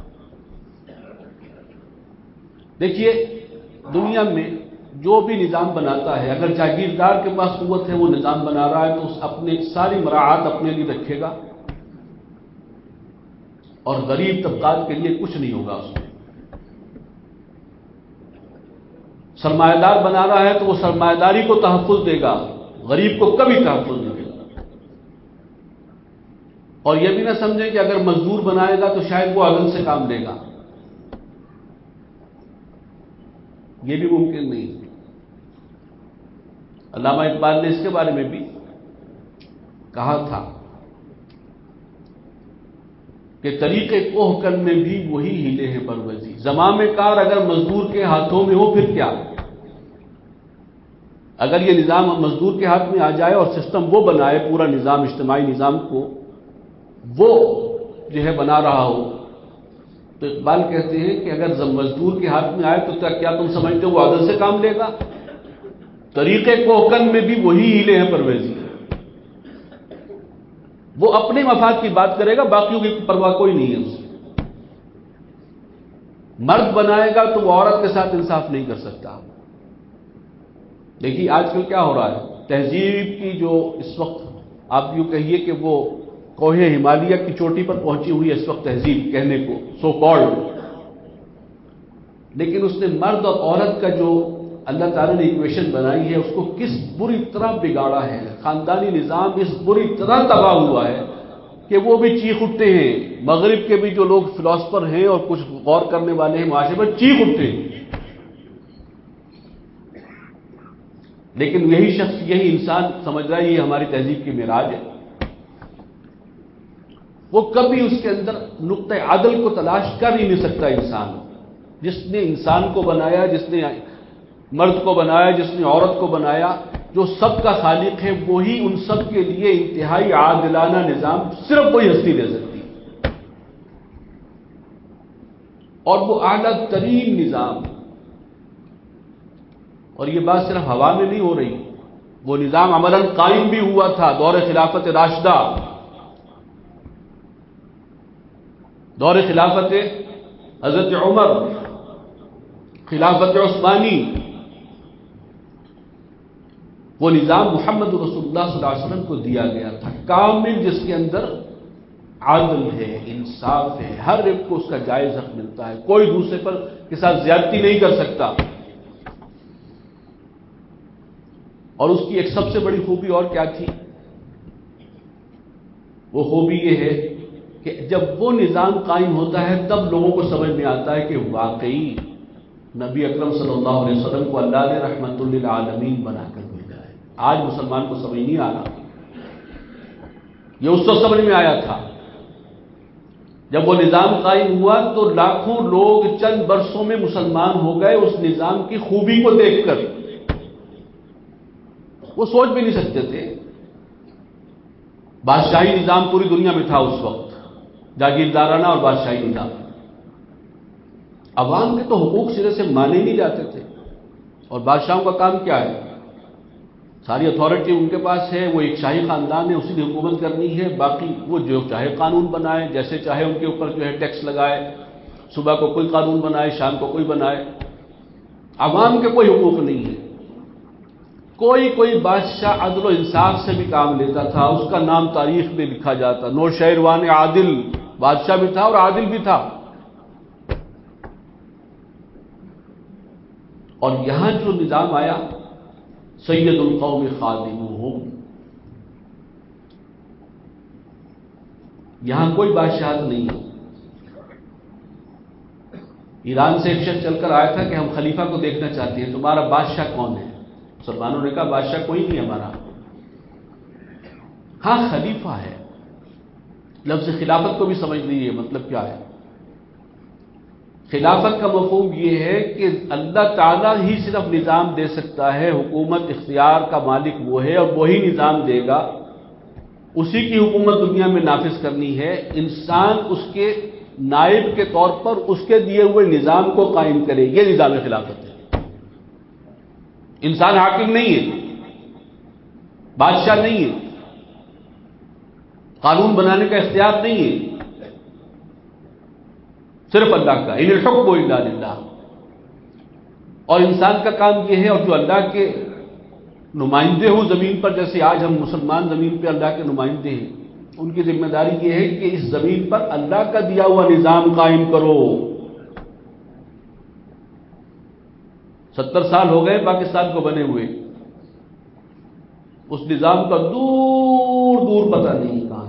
دیکھیے دنیا میں جو بھی نظام بناتا ہے، اگر جاگیردار کے پاس قوت ہے وہ نظام بنا رہا ہے تو اس اپنے ساری مراعات اپنے لیے رکھے گا، اور غریب طبقات کے لیے کچھ نہیں ہوگا اس میں۔ سرمایہ دار بنا رہا ہے تو وہ سرمایہ داری کو تحفظ دے گا، غریب کو کبھی تحفظ نہیں دے گا۔ اور یہ بھی نہ سمجھیں کہ اگر مزدور بنائے گا تو شاید وہ عدل سے کام لے گا، یہ بھی ممکن نہیں۔ علامہ اقبال نے اس کے بارے میں بھی کہا تھا کہ طریق کوہ کن میں بھی وہی ہیلے ہیں پروزی، زمام کار اگر مزدور کے ہاتھوں میں ہو پھر کیا، اگر یہ نظام مزدور کے ہاتھ میں آ جائے اور سسٹم وہ بنائے، پورا نظام، اجتماعی نظام کو وہ جو ہے بنا رہا ہو، تو اقبال کہتے ہیں کہ اگر مزدور کے ہاتھ میں آئے تو کیا تم سمجھتے ہو وہ عدل سے کام لے گا؟ طریقے کوہکن میں بھی وہی ہیلے ہیں پرویزی، وہ اپنے مفاد کی بات کرے گا، باقیوں کی پرواہ کوئی نہیں ہے اس سے۔ مرد بنائے گا تو وہ عورت کے ساتھ انصاف نہیں کر سکتا۔ دیکھیے آج کل کیا ہو رہا ہے، تہذیب کی جو اس وقت آپ یوں کہیے کہ وہ کوہ ہمالیہ کی چوٹی پر پہنچی ہوئی ہے اس وقت تہذیب کہنے کو، سو کالڈ، لیکن اس نے مرد اور عورت کا جو اللہ تعالیٰ نے ایکویشن بنائی ہے اس کو کس بری طرح بگاڑا ہے، خاندانی نظام اس بری طرح تباہ ہوا ہے کہ وہ بھی چیخ اٹھتے ہیں، مغرب کے بھی جو لوگ فلاسفر ہیں اور کچھ غور کرنے والے ہیں معاشرے میں چیخ اٹھتے ہیں، لیکن یہی شخص، یہی انسان سمجھ رہا ہے یہ ہماری تہذیب کی معراج ہے۔ وہ کبھی اس کے اندر نقطہ عدل کو تلاش کر ہی نہیں سکتا انسان۔ جس نے انسان کو بنایا، جس نے مرد کو بنایا، جس نے عورت کو بنایا، جو سب کا خالق ہے، وہی ان سب کے لیے انتہائی عادلانہ نظام صرف وہی ہستی دے سکتی ہے، اور وہ اعلیٰ ترین نظام اور یہ بات صرف ہوا میں نہیں ہو رہی، وہ نظام عملاً قائم بھی ہوا تھا دور خلافت راشدہ، دور خلافت حضرت عمر، خلافت عثمانی، وہ نظام محمد رسول اللہ صلی اللہ علیہ وسلم کو دیا گیا تھا کامل، جس کے اندر عدل ہے، انصاف ہے، ہر ایک کو اس کا جائز حق ملتا ہے، کوئی دوسرے پر کے ساتھ زیادتی نہیں کر سکتا۔ اور اس کی ایک سب سے بڑی خوبی اور کیا تھی؟ وہ خوبی یہ ہے کہ جب وہ نظام قائم ہوتا ہے تب لوگوں کو سمجھ میں آتا ہے کہ واقعی نبی اکرم صلی اللہ علیہ وسلم کو اللہ نے رحمت للعالمین بنا کر بھیجا ہے۔ آج مسلمان کو سمجھ نہیں آ رہا، یہ اس وقت سمجھ میں آیا تھا جب وہ نظام قائم ہوا تو لاکھوں لوگ چند برسوں میں مسلمان ہو گئے اس نظام کی خوبی کو دیکھ کر۔ وہ سوچ بھی نہیں سکتے تھے، بادشاہی نظام پوری دنیا میں تھا اس وقت، جاگیردارانہ اور بادشاہی نظام، عوام کے تو حقوق سرے سے مانے نہیں جاتے تھے۔ اور بادشاہوں کا کام کیا ہے؟ ساری اتھارٹی ان کے پاس ہے، وہ ایک شاہی خاندان ہے، اسی نے حکومت کرنی ہے، باقی وہ جو چاہے قانون بنائے، جیسے چاہے ان کے اوپر جو ہے ٹیکس لگائے، صبح کو کوئی قانون بنائے، شام کو کوئی بنائے، عوام کے کوئی حقوق نہیں ہے۔ کوئی کوئی بادشاہ عدل و انصاف سے بھی کام لیتا تھا، اس کا نام تاریخ میں لکھا جاتا، نوشیروان عادل، بادشاہ بھی تھا اور عادل بھی تھا۔ اور یہاں جو نظام آیا، سید القوم خادمهم، یہاں کوئی بادشاہت نہیں ہے۔ ایران سے ایک شخص چل کر آیا تھا کہ ہم خلیفہ کو دیکھنا چاہتے ہیں، تمہارا بادشاہ کون ہے؟ مسلمانوں نے کہا بادشاہ کوئی نہیں ہمارا، ہاں خلیفہ ہے۔ لفظ خلافت کو بھی سمجھ لیجیے مطلب کیا ہے۔ خلافت کا مفہوم یہ ہے کہ اللہ تعالیٰ ہی صرف نظام دے سکتا ہے، حکومت اختیار کا مالک وہ ہے اور وہی نظام دے گا، اسی کی حکومت دنیا میں نافذ کرنی ہے، انسان اس کے نائب کے طور پر اس کے دیے ہوئے نظام کو قائم کرے، یہ نظام خلافت ہے۔ انسان حاکم نہیں ہے، بادشاہ نہیں ہے، قانون بنانے کا اختیار نہیں ہے، صرف اللہ کا، ان الحکم الا للہ۔ اور انسان کا کام یہ ہے، اور جو اللہ کے نمائندے ہوں زمین پر، جیسے آج ہم مسلمان زمین پہ اللہ کے نمائندے ہیں، ان کی ذمہ داری یہ ہے کہ اس زمین پر اللہ کا دیا ہوا نظام قائم کرو۔ ستر سال ہو گئے پاکستان کو بنے ہوئے، اس نظام کا دور دور پتہ نہیں کہاں ہے۔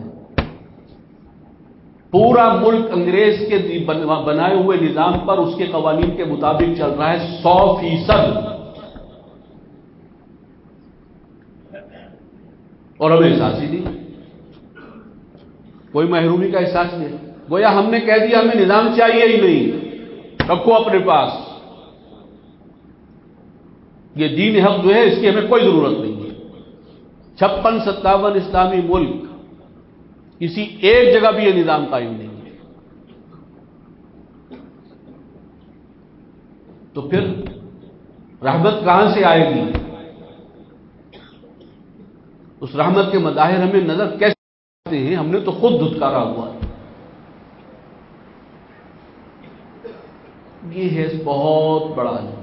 پورا ملک انگریز کے بنائے ہوئے نظام پر، اس کے قوانین کے مطابق چل رہا ہے، سو فیصد، اور ہمیں احساس ہی نہیں، کوئی محرومی کا احساس نہیں، گویا ہم نے کہہ دیا ہمیں نظام چاہیے ہی نہیں، رکھو اپنے پاس، یہ دین حق جو ہے اس کی ہمیں کوئی ضرورت نہیں ہے۔ چھپن ستاون اسلامی ملک، کسی ایک جگہ بھی یہ نظام قائم نہیں ہے۔ تو پھر رحمت کہاں سے آئے گی؟ اس رحمت کے مظاہر ہمیں نظر کیسے آتے ہیں؟ ہم نے تو خود دھتکارا ہوا ہے۔ یہ ہے بہت بڑا نظر۔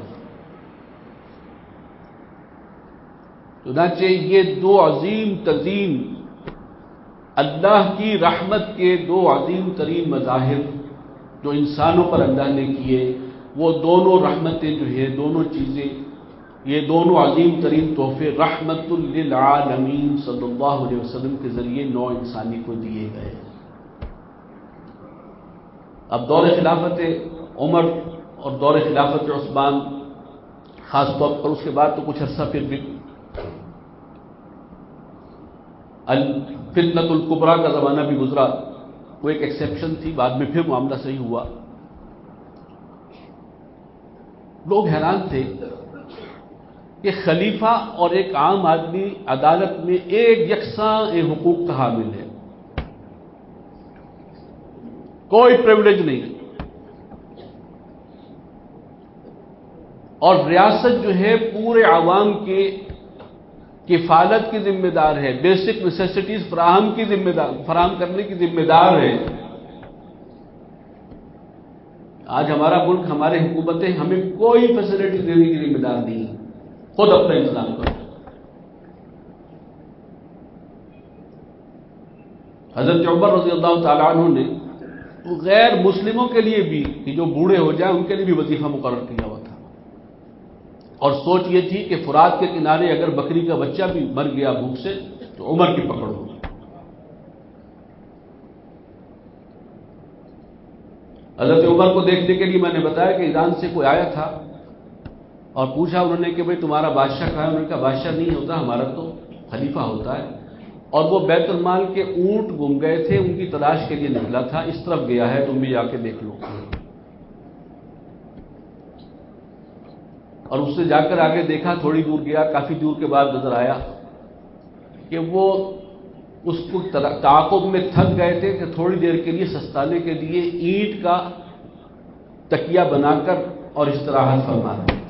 چنانچہ یہ دو عظیم ترین اللہ کی رحمت کے دو عظیم ترین مظاہر جو انسانوں پر اللہ نے کیے، وہ دونوں رحمتیں جو ہیں، دونوں چیزیں، یہ دونوں عظیم ترین تحفے رحمت للعالمین صلی اللہ علیہ وسلم کے ذریعے نو انسانی کو دیے گئے۔ اب دور خلافت عمر اور دور خلافت عثمان، خاص طور پر اس کے بعد تو کچھ عرصہ پھر بھی الفتنۃ الکبریٰ کا زمانہ بھی گزرا، وہ ایک ایکسیپشن تھی، بعد میں پھر معاملہ صحیح ہوا۔ لوگ حیران تھے کہ خلیفہ اور ایک عام آدمی عدالت میں ایک یکساں حقوق کا حامل ہے، کوئی پریولیج نہیں، اور ریاست جو ہے پورے عوام کے کفالت کی ذمہ دار ہے، بیسک نیسیسٹیز فراہم کی ذمہ دار فراہم کرنے کی ذمہ دار ہے۔ آج ہمارا ملک، ہماری حکومتیں ہمیں کوئی فیسلٹی دینے کی ذمہ دار نہیں ہے، خود اپنا انتظام کرو۔ حضرت عمر رضی اللہ تعالیٰ عنہ نے غیر مسلموں کے لیے بھی، کہ جو بوڑھے ہو جائیں ان کے لیے بھی وظیفہ مقرر کیا ہوا تھا، اور سوچ یہ تھی کہ فرات کے کنارے اگر بکری کا بچہ بھی مر گیا بھوک سے تو عمر کی پکڑ ہوگی۔ حضرت عمر کو دیکھنے کے لیے میں نے بتایا کہ ایران سے کوئی آیا تھا اور پوچھا انہوں نے کہ بھئی تمہارا بادشاہ کہاں ہے؟ انہوں نے کہا بادشاہ نہیں ہوتا، ہمارا تو خلیفہ ہوتا ہے، اور وہ بیت المال کے اونٹ گم گئے تھے، ان کی تلاش کے لیے نکلا تھا، اس طرف گیا ہے، تم بھی جا کے دیکھ لو۔ اور اس سے جا کر آگے دیکھا، تھوڑی دور گیا، کافی دور کے بعد نظر آیا کہ وہ اس کو تعاقب میں تھک گئے تھے کہ تھوڑی دیر کے لیے سستانے کے لیے اینٹ کا تکیہ بنا کر اور استراحت فرما رہے تھے،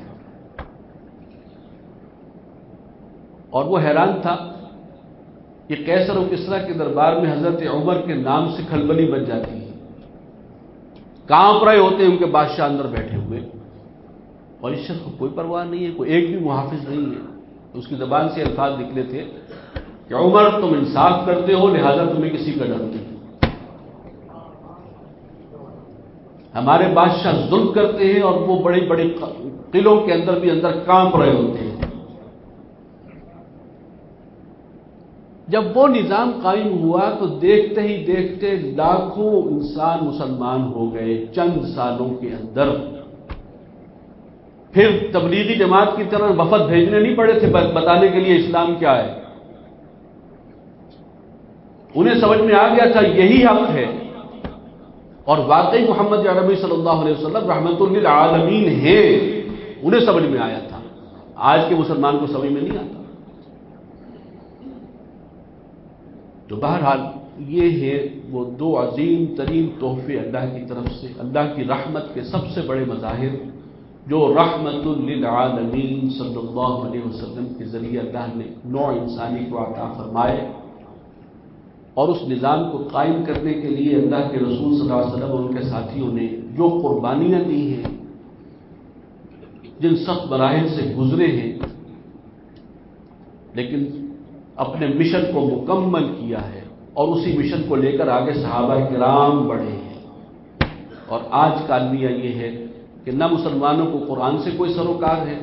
اور وہ حیران تھا کہ قیصر و کسریٰ کے دربار میں حضرت عمر کے نام سے کھلبلی بچ جاتی ہے، کانپ رہے ہوتے ہیں ان کے بادشاہ اندر بیٹھے ہوئے، اور اس شخص کو کوئی پرواہ نہیں ہے، کوئی ایک بھی محافظ نہیں ہے۔ اس کی زبان سے الفاظ نکلے تھے کہ عمر تم انصاف کرتے ہو لہذا تمہیں کسی کا ڈر نہیں۔ ہمارے بادشاہ ظلم کرتے ہیں اور وہ بڑے بڑے قلعوں کے اندر بھی اندر کانپ رہے ہوتے ہیں۔ جب وہ نظام قائم ہوا تو دیکھتے ہی دیکھتے لاکھوں انسان مسلمان ہو گئے چند سالوں کے اندر۔ پھر تبلیغی جماعت کی طرح وفد بھیجنے نہیں پڑے تھے بتانے کے لیے اسلام کیا ہے، انہیں سمجھ میں آ گیا تھا یہی حق ہے، اور واقعی محمد عربی صلی اللہ علیہ وسلم رحمت للعالمین ہیں، انہیں سمجھ میں آیا تھا، آج کے مسلمان کو سمجھ میں نہیں آتا۔ تو بہرحال یہ ہے وہ دو عظیم ترین تحفے اللہ کی طرف سے، اللہ کی رحمت کے سب سے بڑے مظاہر جو رحمت للعالمین صلی اللہ علیہ وسلم کے ذریعے اللہ نے نوع انسانی کو عطا فرمائے، اور اس نظام کو قائم کرنے کے لیے اللہ کے رسول صلی اللہ علیہ وسلم اور ان کے ساتھیوں نے جو قربانیاں دی ہیں، جن سخت مراحل سے گزرے ہیں، لیکن اپنے مشن کو مکمل کیا ہے، اور اسی مشن کو لے کر آگے صحابہ کرام بڑھے ہیں۔ اور آج کا المیہ یہ ہے کہ نہ مسلمانوں کو قرآن سے کوئی سروکار ہے،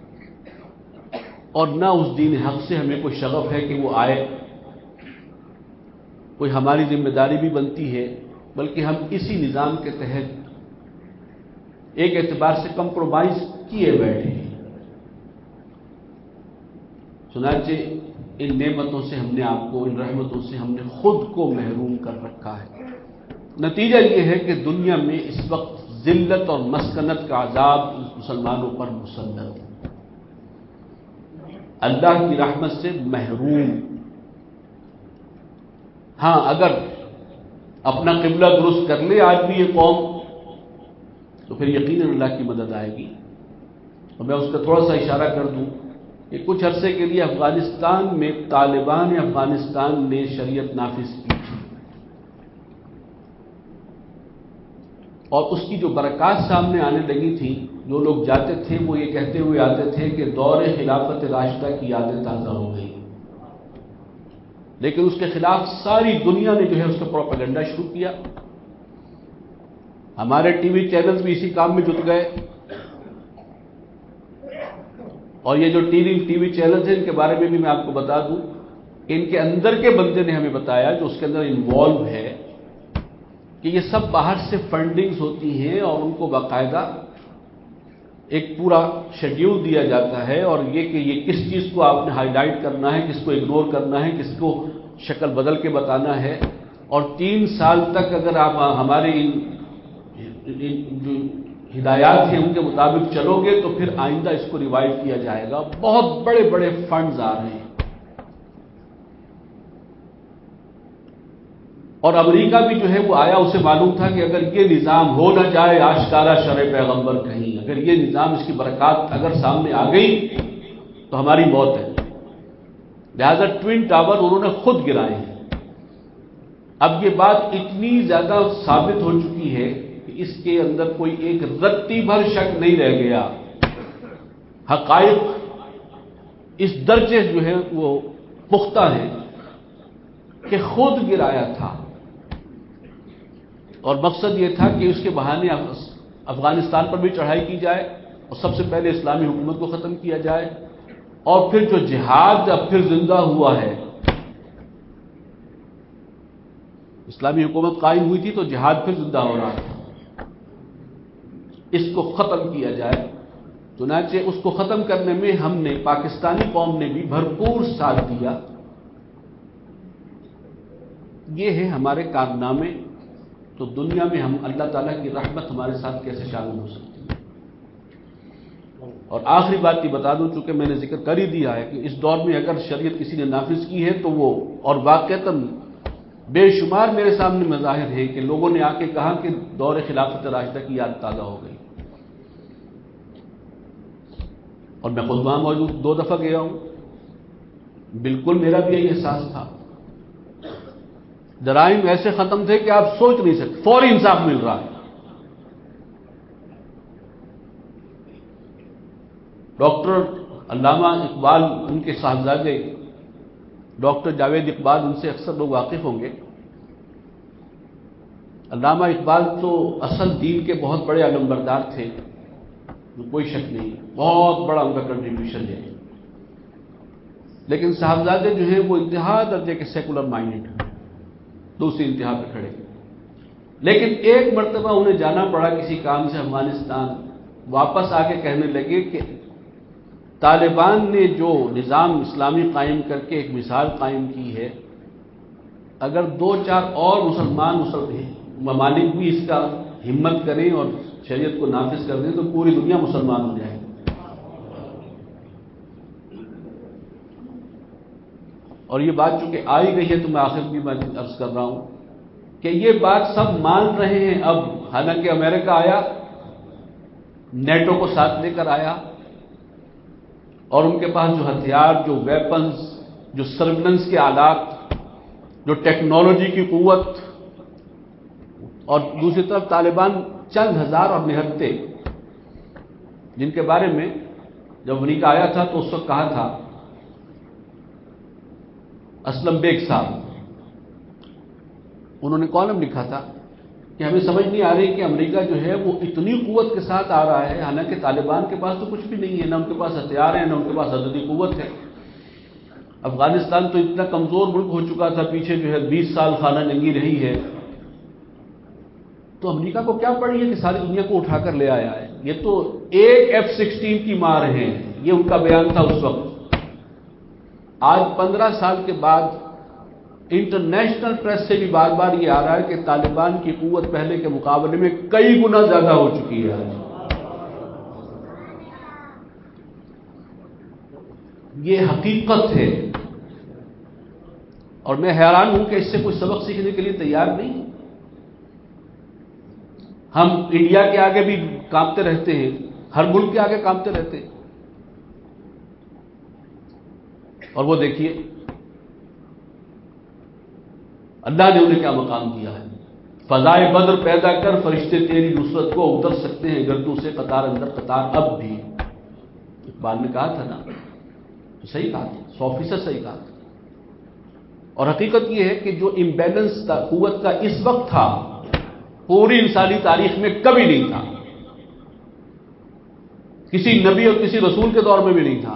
اور نہ اس دین حق سے ہمیں کوئی شغف ہے کہ وہ آئے، کوئی ہماری ذمہ داری بھی بنتی ہے، بلکہ ہم اسی نظام کے تحت ایک اعتبار سے کمپرومائز کیے بیٹھے ہیں۔ چنانچہ ان نعمتوں سے ہم نے آپ کو، ان رحمتوں سے ہم نے خود کو محروم کر رکھا ہے۔ نتیجہ یہ ہے کہ دنیا میں اس وقت ذلت اور مسکنت کا عذاب مسلمانوں پر مسلط ہے، اللہ کی رحمت سے محروم۔ ہاں اگر اپنا قبلہ درست کر لے آج بھی یہ قوم تو پھر یقیناً اللہ کی مدد آئے گی۔ اور میں اس کا تھوڑا سا اشارہ کر دوں کہ کچھ عرصے کے لیے افغانستان میں طالبان افغانستان نے شریعت نافذ کی تھی، اور اس کی جو برکات سامنے آنے لگی تھی، جو لوگ جاتے تھے وہ یہ کہتے ہوئے آتے تھے کہ دور خلافت راشدہ کی یادیں تازہ ہو گئی، لیکن اس کے خلاف ساری دنیا نے جو ہے اس کا پروپیگنڈا شروع کیا۔ ہمارے ٹی وی چینلز بھی اسی کام میں جٹ گئے، اور یہ جو T V T V channels ہیں ان کے بارے میں بھی میں آپ کو بتا دوں کہ ان کے اندر کے بندے نے ہمیں بتایا جو اس کے اندر انوالو ہے کہ یہ سب باہر سے فنڈنگز ہوتی ہیں، اور ان کو باقاعدہ ایک پورا شیڈیول دیا جاتا ہے، اور یہ کہ یہ کس چیز کو آپ نے ہائی لائٹ کرنا ہے، کس کو اگنور کرنا ہے، کس کو شکل بدل کے بتانا ہے، اور تین سال تک اگر آپ ہمارے ان جو ہدایات ہیں ان کے مطابق چلو گے تو پھر آئندہ اس کو ریوائیو کیا جائے گا۔ بہت بڑے بڑے فنڈز آ رہے ہیں، اور امریکہ بھی جو ہے وہ آیا، اسے معلوم تھا کہ اگر یہ نظام ہو نہ جائے آشکارا شرع پیغمبر کہیں، اگر یہ نظام، اس کی برکات اگر سامنے آ گئی تو ہماری موت ہے۔ لہذا ٹوین ٹاور انہوں نے خود گرائے ہیں۔ اب یہ بات اتنی زیادہ ثابت ہو چکی ہے کہ اس کے اندر کوئی ایک رتی بھر شک نہیں رہ گیا۔ حقائق اس درجے جو ہے وہ پختہ ہیں کہ خود گرایا تھا، اور مقصد یہ تھا کہ اس کے بہانے افغانستان پر بھی چڑھائی کی جائے اور سب سے پہلے اسلامی حکومت کو ختم کیا جائے، اور پھر جو جہاد اب پھر زندہ ہوا ہے، اسلامی حکومت قائم ہوئی تھی تو جہاد پھر زندہ ہو رہا تھا، اس کو ختم کیا جائے۔ چنانچہ اس کو ختم کرنے میں ہم نے، پاکستانی قوم نے بھی بھرپور ساتھ دیا۔ یہ ہے ہمارے کارنامے، تو دنیا میں ہم اللہ تعالیٰ کی رحمت ہمارے ساتھ کیسے شامل ہو سکتی ہے۔ اور آخری بات یہ بتا دوں، چونکہ میں نے ذکر کر ہی دیا ہے کہ اس دور میں اگر شریعت کسی نے نافذ کی ہے تو وہ، اور واقعتاً بے شمار میرے سامنے مظاہر ہیں کہ لوگوں نے آ کے کہا کہ دور خلافت راشدہ کی یاد تازہ ہو گئی، اور میں خود وہاں موجود دو دفعہ گیا ہوں، بالکل میرا بھی یہی احساس تھا۔ جرائم ایسے ختم تھے کہ آپ سوچ نہیں سکتے، فوری انصاف مل رہا ہے۔ ڈاکٹر علامہ اقبال، ان کے صاحبزادے ڈاکٹر جاوید اقبال، ان سے اکثر لوگ واقف ہوں گے۔ علامہ اقبال تو اصل دین کے بہت بڑے علمبردار تھے، کوئی شک نہیں، بہت بڑا ان کا کنٹریبیوشن ہے، لیکن صاحبزادے جو ہیں وہ انتہا درجے کے سیکولر مائنڈڈ، دوسری انتہا پہ کھڑے۔ لیکن ایک مرتبہ انہیں جانا پڑا کسی کام سے افغانستان، واپس آ کے کہنے لگے کہ طالبان نے جو نظام اسلامی قائم کر کے ایک مثال قائم کی ہے، اگر دو چار اور مسلمان ممالک بھی اس کا ہمت کریں اور شریعت کو نافذ کر دیں تو پوری دنیا مسلمان ہو جائے۔ اور یہ بات چونکہ آئی گئی ہے تو میں آخر بھی میں عرض کر رہا ہوں کہ یہ بات سب مان رہے ہیں اب، حالانکہ امریکہ آیا، نیٹو کو ساتھ لے کر آیا، اور ان کے پاس جو ہتھیار، جو ویپنز، جو سرویلنس کے آلات، جو ٹیکنالوجی کی قوت، اور دوسری طرف طالبان چند ہزار اور نہتے، جن کے بارے میں جب امریکہ آیا تھا تو اس وقت کہا تھا اسلم بیگ صاحب، انہوں نے کالم لکھا تھا کہ ہمیں سمجھ نہیں آ رہی کہ امریکہ جو ہے وہ اتنی قوت کے ساتھ آ رہا ہے، حالانکہ طالبان کے پاس تو کچھ بھی نہیں ہے، نہ ان کے پاس ہتھیار ہیں، نہ ان کے پاس عددی قوت ہے۔ افغانستان تو اتنا کمزور ملک ہو چکا تھا، پیچھے جو ہے بیس سال خانہ جنگی رہی ہے، تو امریکہ کو کیا پڑی ہے کہ ساری دنیا کو اٹھا کر لے آیا ہے، یہ تو ایک ایف سکسٹین کی مار ہے، یہ ان کا بیان تھا اس وقت۔ آج پندرہ سال کے بعد انٹرنیشنل پریس سے بھی بار بار یہ آ رہا ہے کہ طالبان کی قوت پہلے کے مقابلے میں کئی گنا زیادہ ہو چکی ہے۔ یہ حقیقت ہے، اور میں حیران ہوں کہ اس سے کوئی سبق سیکھنے کے لیے تیار نہیں۔ ہم انڈیا کے آگے بھی کانپتے رہتے ہیں، ہر ملک کے آگے کانپتے رہتے ہیں، اور وہ دیکھیے اللہ نے انہیں کیا مقام دیا ہے۔ فضائے بدر پیدا کر فرشتے تیری نصرت کو اتر سکتے ہیں گردوں سے قطار اندر قطار اب بھی، اقبال نے کہا تھا نا، تو صحیح کہا تھا، سو فیصد صحیح کہا تھا۔ اور حقیقت یہ ہے کہ جو امبیلنس قوت کا اس وقت تھا، پوری انسانی تاریخ میں کبھی نہیں تھا، کسی نبی اور کسی رسول کے دور میں بھی نہیں تھا،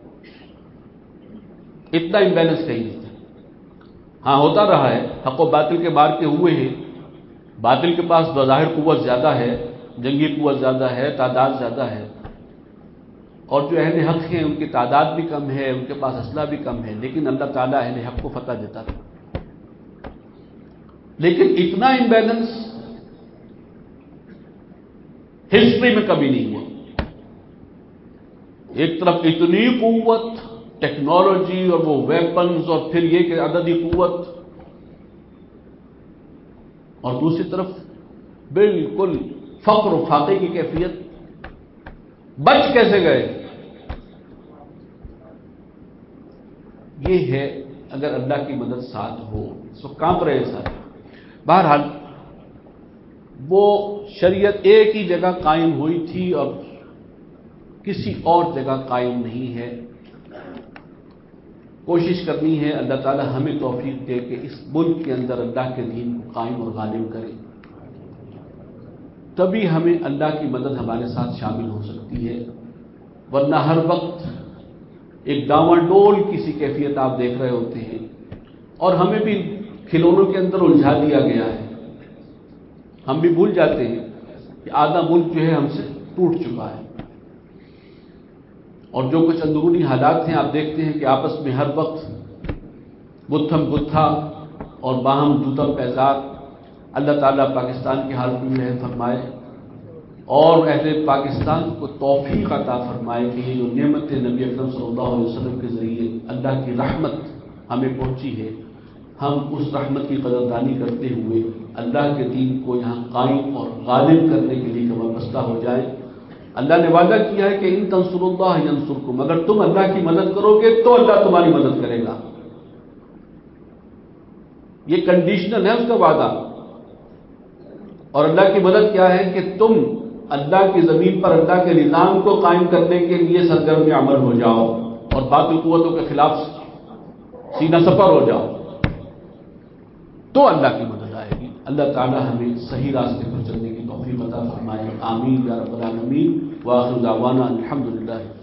اتنا امبیلنس کہیں نہیں تھا۔ ہاں ہوتا رہا ہے، حق و باطل کے بار کے ہوئے ہیں، باطل کے پاس بظاہر قوت زیادہ ہے، جنگی قوت زیادہ ہے، تعداد زیادہ ہے، اور جو اہل حق ہیں ان کی تعداد بھی کم ہے، ان کے پاس اسلحہ بھی کم ہے، لیکن اللہ تعالیٰ اہل حق کو فتح دیتا تھا۔ لیکن اتنا امبیلنس ہسٹری میں کبھی نہیں ہوا۔ ایک طرف اتنی قوت، ٹیکنالوجی اور وہ ویپنز، اور پھر یہ کہ عددی قوت، اور دوسری طرف بالکل فقر و فاقے کی کیفیت۔ بچ کیسے گئے؟ یہ ہے اگر اللہ کی مدد ساتھ ہو تو کانپ رہے سارے۔ بہرحال وہ شریعت ایک ہی جگہ قائم ہوئی تھی اور کسی اور جگہ قائم نہیں ہے۔ کوشش کرنی ہے اللہ تعالی ہمیں توفیق دے کہ اس ملک کے اندر اللہ کے دین کو قائم اور غالب کرے، تبھی ہمیں اللہ کی مدد ہمارے ساتھ شامل ہو سکتی ہے، ورنہ ہر وقت ایک ڈاواں ڈول کسی کیفیت آپ دیکھ رہے ہوتے ہیں، اور ہمیں بھی کھلونوں کے اندر الجھا دیا گیا ہے۔ ہم بھی بھول جاتے ہیں کہ آدھا ملک جو ہے ہم سے ٹوٹ چکا ہے، اور جو کچھ اندرونی حالات ہیں آپ دیکھتے ہیں کہ آپس میں ہر وقت گتھم گتھا اور باہم جوتم پیزار۔ اللہ تعالیٰ پاکستان کے حال کو رحم فرمائے اور اہل پاکستان کو توفیق عطا فرمائے کہ یہ جو نعمت نبی اکرم صلی اللہ علیہ وسلم کے ذریعے اللہ کی رحمت ہمیں پہنچی ہے، ہم اس رحمت کی قدردانی کرتے ہوئے اللہ کے دین کو یہاں قائم اور غالب کرنے کے لیے کمر بستہ ہو جائیں۔ اللہ نے وعدہ کیا ہے کہ ان تنصروا اللہ ینصرکم، اگر تم اللہ کی مدد کرو گے تو اللہ تمہاری مدد کرے گا۔ یہ کنڈیشنل ہے اس کا وعدہ۔ اور اللہ کی مدد کیا ہے کہ تم اللہ کی زمین پر اللہ کے نظام کو قائم کرنے کے لیے سرگرم عمل ہو جاؤ اور باطل قوتوں کے خلاف سینہ سپر ہو جاؤ، تو اللہ کی مدد آئے گی۔ اللہ تعالی ہمیں صحیح راستے پر چلنے کی توفیق عطا فرمائے، آمین یا رب العالمین۔ وآخر دعوانا الحمدللہ۔